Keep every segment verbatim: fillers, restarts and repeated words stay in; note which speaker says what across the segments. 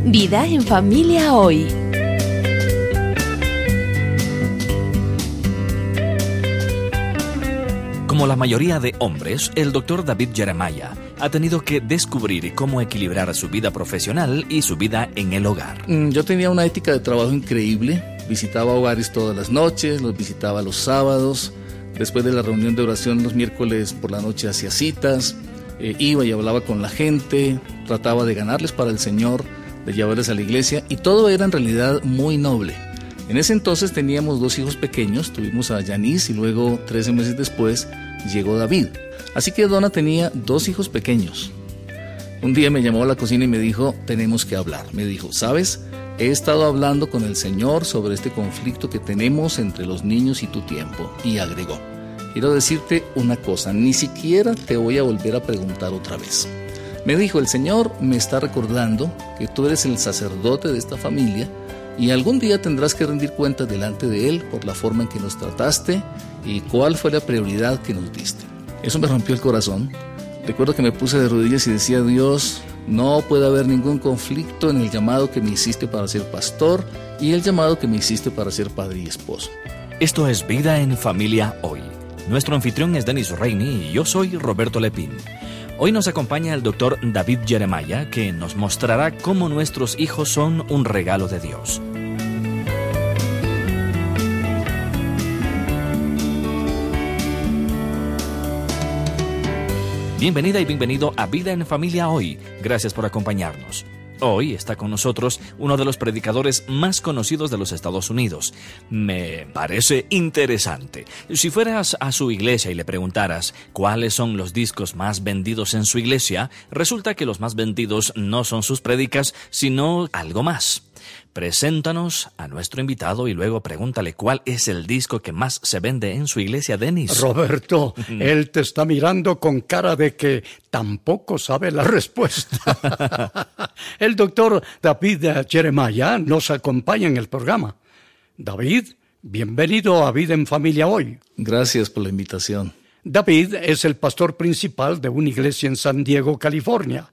Speaker 1: Vida en Familia Hoy.
Speaker 2: Como la mayoría de hombres, el doctor David Jeremiah ha tenido que descubrir cómo equilibrar su vida profesional y su vida en el hogar.
Speaker 3: Yo tenía una ética de trabajo increíble. Visitaba hogares todas las noches, los visitaba los sábados. Después de la reunión de oración los miércoles por la noche hacía citas. Eh, iba y hablaba con la gente, trataba de ganarles para el Señor, de llevarles a la iglesia, y todo era en realidad muy noble. En ese entonces teníamos dos hijos pequeños, tuvimos a Yanis y luego trece meses después llegó David. Así que Donna tenía dos hijos pequeños. Un día me llamó a la cocina y me dijo, tenemos que hablar. Me dijo, ¿sabes? He estado hablando con el Señor sobre este conflicto que tenemos entre los niños y tu tiempo. Y agregó, quiero decirte una cosa, ni siquiera te voy a volver a preguntar otra vez. Me dijo, el Señor me está recordando que tú eres el sacerdote de esta familia y algún día tendrás que rendir cuentas delante de Él por la forma en que nos trataste y cuál fue la prioridad que nos diste. Eso me rompió el corazón. Recuerdo que me puse de rodillas y decía, Dios, no puede haber ningún conflicto en el llamado que me hiciste para ser pastor y el llamado que me hiciste para ser padre y esposo.
Speaker 2: Esto es Vida en Familia Hoy. Nuestro anfitrión es Denis Reini y yo soy Roberto Lepín. Hoy nos acompaña el doctor David Jeremiah, que nos mostrará cómo nuestros hijos son un regalo de Dios. Bienvenida y bienvenido a Vida en Familia Hoy. Gracias por acompañarnos. Hoy está con nosotros uno de los predicadores más conocidos de los Estados Unidos. Me parece interesante. Si fueras a su iglesia y le preguntaras cuáles son los discos más vendidos en su iglesia, resulta que los más vendidos no son sus prédicas, sino algo más. Preséntanos a nuestro invitado y luego pregúntale cuál es el disco que más se vende en su iglesia, Denis.
Speaker 4: Roberto, él te está mirando con cara de que tampoco sabe la respuesta. El doctor David Jeremiah nos acompaña en el programa. David, bienvenido a Vida en Familia Hoy.
Speaker 3: Gracias por la invitación.
Speaker 4: David es el pastor principal de una iglesia en San Diego, California.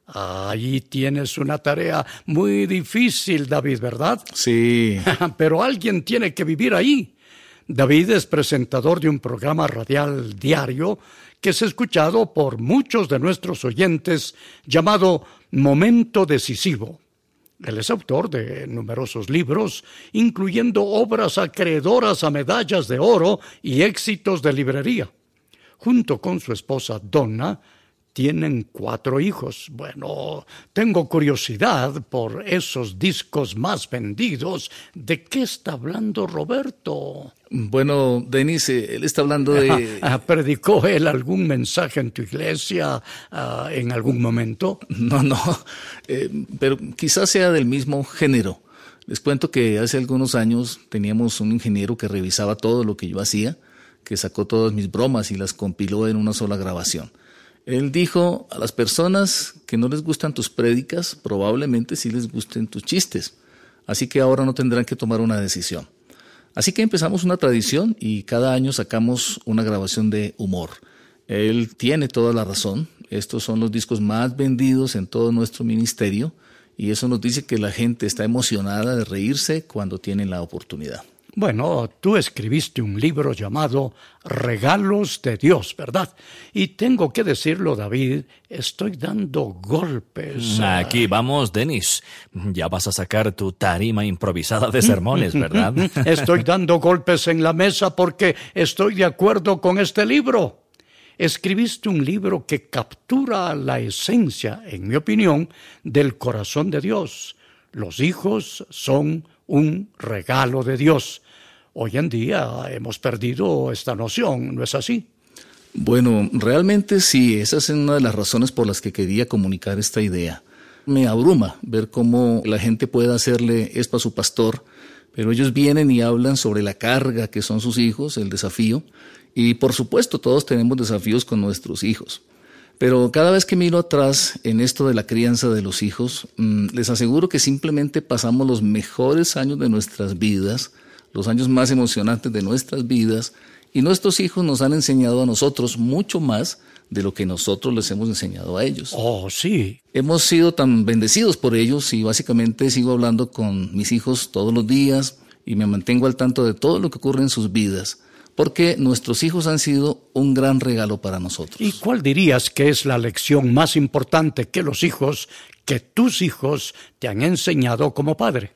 Speaker 4: Ahí tienes una tarea muy difícil, David, ¿verdad?
Speaker 3: Sí.
Speaker 4: Pero alguien tiene que vivir ahí. David es presentador de un programa radial diario que es escuchado por muchos de nuestros oyentes llamado Momento Decisivo. Él es autor de numerosos libros, incluyendo obras acreedoras a medallas de oro y éxitos de librería. Junto con su esposa Donna, tienen cuatro hijos. Bueno, tengo curiosidad por esos discos más vendidos. ¿De qué está hablando Roberto?
Speaker 3: Bueno, Denis, él está hablando de...
Speaker 4: ¿Predicó él algún mensaje en tu iglesia uh, en algún momento?
Speaker 3: No, no, eh, pero quizás sea del mismo género. Les cuento que hace algunos años teníamos un ingeniero que revisaba todo lo que yo hacía, que sacó todas mis bromas y las compiló en una sola grabación. Él dijo, a las personas que no les gustan tus prédicas, probablemente sí les gusten tus chistes. Así que ahora no tendrán que tomar una decisión. Así que empezamos una tradición y cada año sacamos una grabación de humor. Él tiene toda la razón. Estos son los discos más vendidos en todo nuestro ministerio y eso nos dice que la gente está emocionada de reírse cuando tienen la oportunidad.
Speaker 4: Bueno, tú escribiste un libro llamado Regalos de Dios, ¿verdad? Y tengo que decirlo, David, estoy dando golpes.
Speaker 2: Aquí vamos, Denis. Ya vas a sacar tu tarima improvisada de sermones, ¿verdad?
Speaker 4: Estoy dando golpes en la mesa porque estoy de acuerdo con este libro. Escribiste un libro que captura la esencia, en mi opinión, del corazón de Dios. Los hijos son un regalo de Dios. Hoy en día hemos perdido esta noción, ¿no es así?
Speaker 3: Bueno, realmente sí, esa es una de las razones por las que quería comunicar esta idea. Me abruma ver cómo la gente puede hacerle esto a su pastor, pero ellos vienen y hablan sobre la carga que son sus hijos, el desafío, y por supuesto todos tenemos desafíos con nuestros hijos. Pero cada vez que miro atrás en esto de la crianza de los hijos, mmm, les aseguro que simplemente pasamos los mejores años de nuestras vidas, los años más emocionantes de nuestras vidas, Y nuestros hijos nos han enseñado a nosotros mucho más de lo que nosotros les hemos enseñado a ellos.
Speaker 4: Oh, sí.
Speaker 3: Hemos sido tan bendecidos por ellos y básicamente sigo hablando con mis hijos todos los días y me mantengo al tanto de todo lo que ocurre en sus vidas, porque nuestros hijos han sido un gran regalo para nosotros.
Speaker 4: ¿Y cuál dirías que es la lección más importante que los hijos, que tus hijos te han enseñado como padre?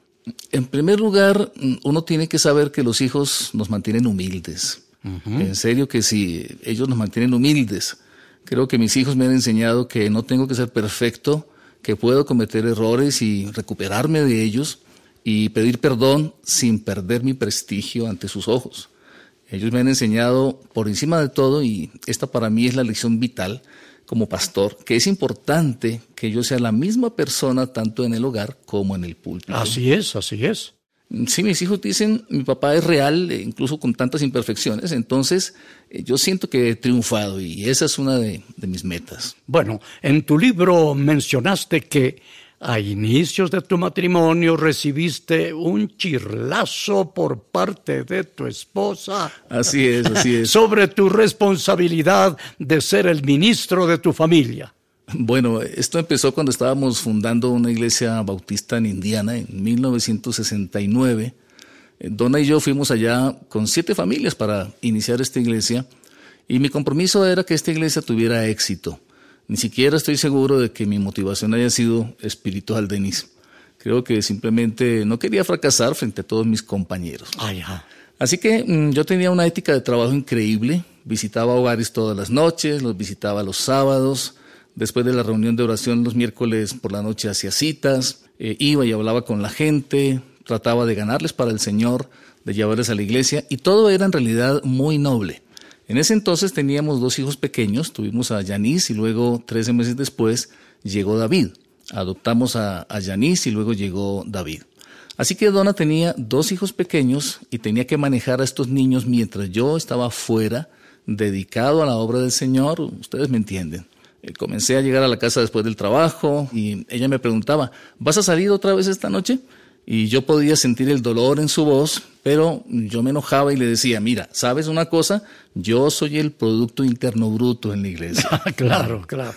Speaker 3: En primer lugar, uno tiene que saber que los hijos nos mantienen humildes. Uh-huh. En serio que sí, ellos nos mantienen humildes. Creo que mis hijos me han enseñado que no tengo que ser perfecto, que puedo cometer errores y recuperarme de ellos y pedir perdón sin perder mi prestigio ante sus ojos. Ellos me han enseñado por encima de todo, y esta para mí es la lección vital como pastor, que es importante que yo sea la misma persona tanto en el hogar como en el púlpito.
Speaker 4: Así es, así es.
Speaker 3: Sí, mis hijos dicen, mi papá es real, incluso con tantas imperfecciones, entonces yo siento que he triunfado y esa es una de, de mis metas.
Speaker 4: Bueno, en tu libro mencionaste que a inicios de tu matrimonio recibiste un chirlazo por parte de tu esposa.
Speaker 3: Así es, así es.
Speaker 4: Sobre tu responsabilidad de ser el ministro de tu familia.
Speaker 3: Bueno, esto empezó cuando estábamos fundando una iglesia bautista en Indiana en mil novecientos sesenta y nueve. Donna y yo fuimos allá con siete familias para iniciar esta iglesia y mi compromiso era que esta iglesia tuviera éxito. Ni siquiera estoy seguro de que mi motivación haya sido espiritual, Denis. Creo que simplemente no quería fracasar frente a todos mis compañeros.
Speaker 4: Ay, ja.
Speaker 3: Así que mmm, yo tenía una ética de trabajo increíble. Visitaba hogares todas las noches, los visitaba los sábados. Después de la reunión de oración los miércoles por la noche hacía citas. Eh, iba y hablaba con la gente. Trataba de ganarles para el Señor, de llevarles a la iglesia. Y todo era en realidad muy noble. En ese entonces teníamos dos hijos pequeños, tuvimos a Yanis y luego trece meses después llegó David. Adoptamos a, a Yanis y luego llegó David. Así que Donna tenía dos hijos pequeños y tenía que manejar a estos niños mientras yo estaba fuera, dedicado a la obra del Señor. Ustedes me entienden. Eh, comencé a llegar a la casa después del trabajo y ella me preguntaba, ¿vas a salir otra vez esta noche? Y yo podía sentir el dolor en su voz, pero yo me enojaba y le decía, mira, ¿sabes una cosa? Yo soy el Producto Interno Bruto en la iglesia.
Speaker 4: Claro, claro.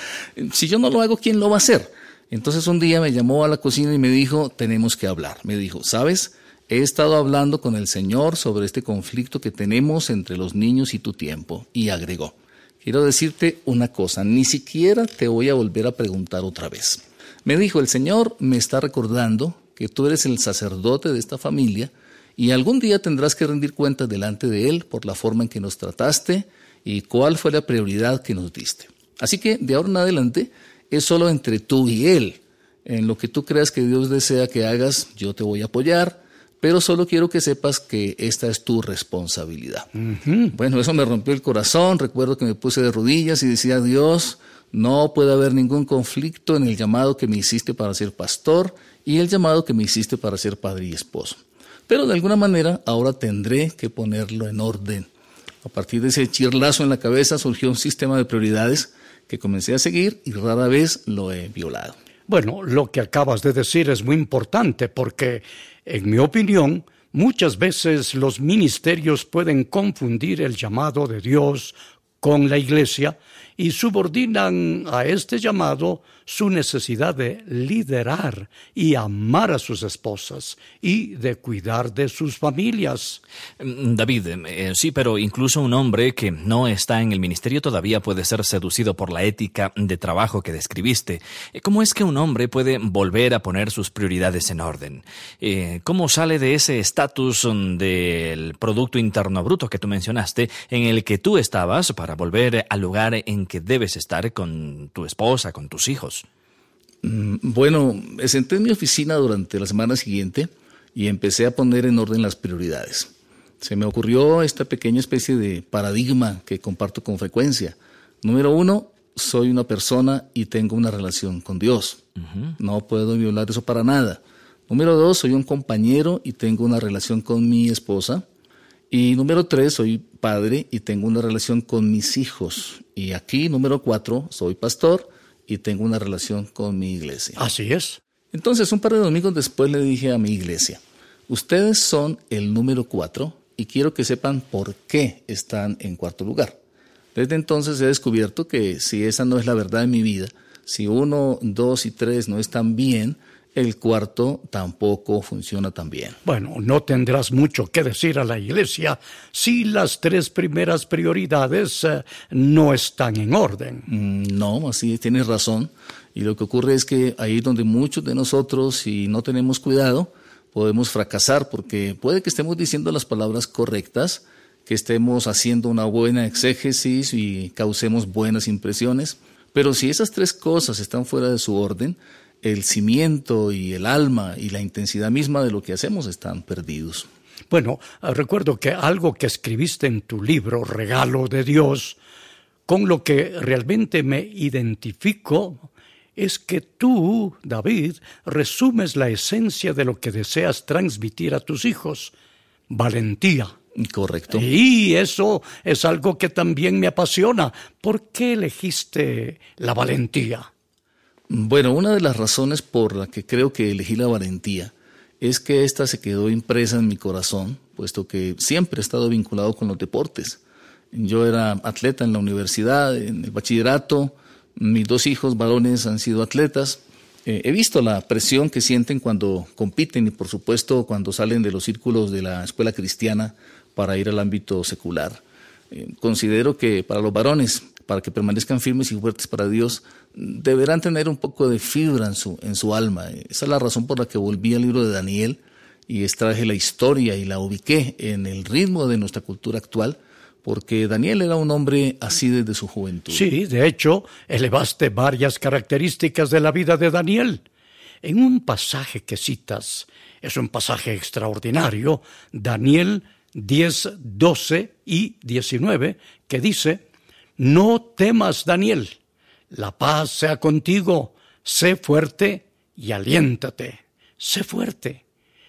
Speaker 3: Si yo no lo hago, ¿quién lo va a hacer? Entonces un día me llamó a la cocina y me dijo, tenemos que hablar. Me dijo, ¿sabes? He estado hablando con el Señor sobre este conflicto que tenemos entre los niños y tu tiempo. Y agregó, quiero decirte una cosa, ni siquiera te voy a volver a preguntar otra vez. Me dijo, el Señor me está recordando que tú eres el sacerdote de esta familia y algún día tendrás que rendir cuentas delante de Él por la forma en que nos trataste y cuál fue la prioridad que nos diste. Así que de ahora en adelante es solo entre tú y Él. En lo que tú creas que Dios desea que hagas, yo te voy a apoyar, pero solo quiero que sepas que esta es tu responsabilidad. Uh-huh. Bueno, eso me rompió el corazón. Recuerdo que me puse de rodillas y decía, Dios, no puede haber ningún conflicto en el llamado que me hiciste para ser pastor y el llamado que me hiciste para ser padre y esposo. Pero de alguna manera ahora tendré que ponerlo en orden. A partir de ese chirlazo en la cabeza surgió un sistema de prioridades que comencé a seguir y rara vez lo he violado.
Speaker 4: Bueno, lo que acabas de decir es muy importante porque, en mi opinión, muchas veces los ministerios pueden confundir el llamado de Dios con la iglesia y subordinan a este llamado su necesidad de liderar y amar a sus esposas y de cuidar de sus familias.
Speaker 2: David, eh, sí, pero incluso un hombre que no está en el ministerio todavía puede ser seducido por la ética de trabajo que describiste. ¿Cómo es que un hombre puede volver a poner sus prioridades en orden? Eh, ¿Cómo sale de ese estatus del Producto Interno Bruto que tú mencionaste, en el que tú estabas, para volver al lugar en que debes estar con tu esposa, con tus hijos?
Speaker 3: Bueno, me senté en mi oficina durante la semana siguiente y empecé a poner en orden las prioridades. Se me ocurrió esta pequeña especie de paradigma que comparto con frecuencia. Número uno, soy una persona y tengo una relación con Dios. Uh-huh. No puedo violar eso para nada. Número dos, soy un compañero y tengo una relación con mi esposa. Y número tres, soy padre y tengo una relación con mis hijos. Y aquí, número cuatro, soy pastor y tengo una relación con mi iglesia.
Speaker 4: Así es.
Speaker 3: Entonces, un par de domingos después le dije a mi iglesia, ustedes son el número cuatro y quiero que sepan por qué están en cuarto lugar. Desde entonces he descubierto que si esa no es la verdad de mi vida, si uno, dos y tres no están bien, el cuarto tampoco funciona tan bien.
Speaker 4: Bueno, no tendrás mucho que decir a la iglesia si las tres primeras prioridades eh, no están en orden.
Speaker 3: Mm, no, así tienes razón. Y lo que ocurre es que ahí donde muchos de nosotros, si no tenemos cuidado, podemos fracasar, porque puede que estemos diciendo las palabras correctas, que estemos haciendo una buena exégesis y causemos buenas impresiones, pero si esas tres cosas están fuera de su orden, el cimiento y el alma y la intensidad misma de lo que hacemos están perdidos.
Speaker 4: Bueno, recuerdo que algo que escribiste en tu libro, Regalo de Dios, con lo que realmente me identifico, es que tú, David, resumes la esencia de lo que deseas transmitir a tus hijos: valentía.
Speaker 3: Correcto.
Speaker 4: Y eso es algo que también me apasiona. ¿Por qué elegiste la valentía?
Speaker 3: Bueno, una de las razones por la que creo que elegí la valentía es que esta se quedó impresa en mi corazón, puesto que siempre he estado vinculado con los deportes. Yo era atleta en la universidad, en el bachillerato, mis dos hijos varones han sido atletas. Eh, he visto la presión que sienten cuando compiten y, por supuesto, cuando salen de los círculos de la escuela cristiana para ir al ámbito secular. Eh, considero que para los varones, para que permanezcan firmes y fuertes para Dios, deberán tener un poco de fibra en su, en su alma. Esa es la razón por la que volví al libro de Daniel y extraje la historia y la ubiqué en el ritmo de nuestra cultura actual, porque Daniel era un hombre así desde su juventud.
Speaker 4: Sí, de hecho, elevaste varias características de la vida de Daniel. En un pasaje que citas, es un pasaje extraordinario, Daniel diez, doce y diecinueve, que dice: no temas, Daniel, la paz sea contigo, sé fuerte y aliéntate, sé fuerte.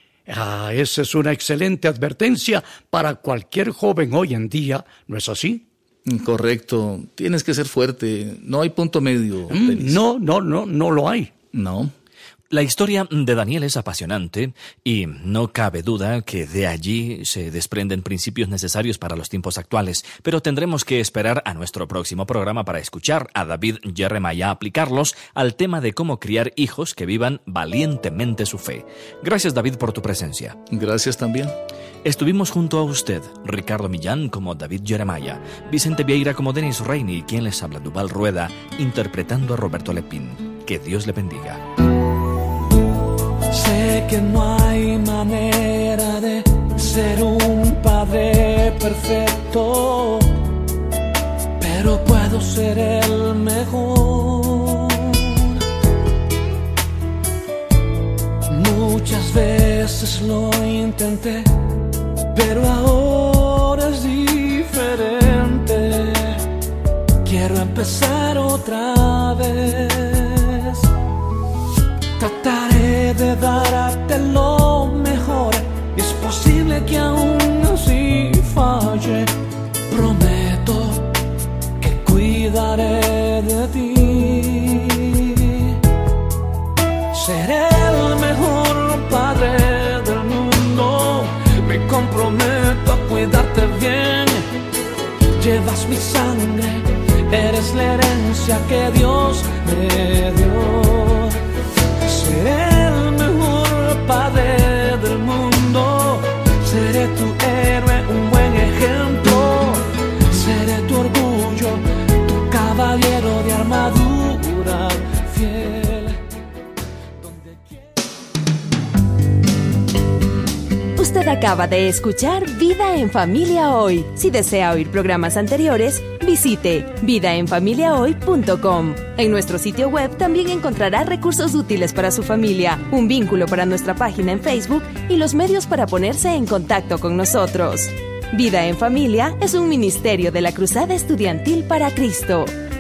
Speaker 4: Ah, esa es una excelente advertencia para cualquier joven hoy en día, ¿no es así?
Speaker 3: Correcto, tienes que ser fuerte, no hay punto medio.
Speaker 4: Mm, no, no, no, no lo hay.
Speaker 3: No.
Speaker 2: La historia de Daniel es apasionante y no cabe duda que de allí se desprenden principios necesarios para los tiempos actuales, pero tendremos que esperar a nuestro próximo programa para escuchar a David Jeremiah aplicarlos al tema de cómo criar hijos que vivan valientemente su fe. Gracias, David, por tu presencia.
Speaker 3: Gracias también.
Speaker 2: Estuvimos junto a usted, Ricardo Millán como David Jeremiah, Vicente Vieira como Denis Reini y quien les habla, Duval Rueda, interpretando a Roberto Lepín. Que Dios le bendiga.
Speaker 5: Sé que no hay manera de ser un padre perfecto, pero puedo ser el mejor. Muchas veces lo intenté, pero ahora es diferente. Quiero empezar otra vez. Trataré de darte lo mejor. Es posible que aún así falle. Prometo que cuidaré de ti. Seré el mejor padre del mundo. Me comprometo a cuidarte bien. Llevas mi sangre, eres la herencia que Dios me dio. Seré el mejor padre del mundo. Seré tu héroe, un buen ejemplo. Seré tu orgullo, tu caballero de armadura fiel.
Speaker 1: Usted acaba de escuchar Vida en Familia Hoy. Si desea oír programas anteriores, visite vida en familia hoy punto com. En nuestro sitio web también encontrará recursos útiles para su familia, un vínculo para nuestra página en Facebook y los medios para ponerse en contacto con nosotros. Vida en Familia es un ministerio de la Cruzada Estudiantil para Cristo.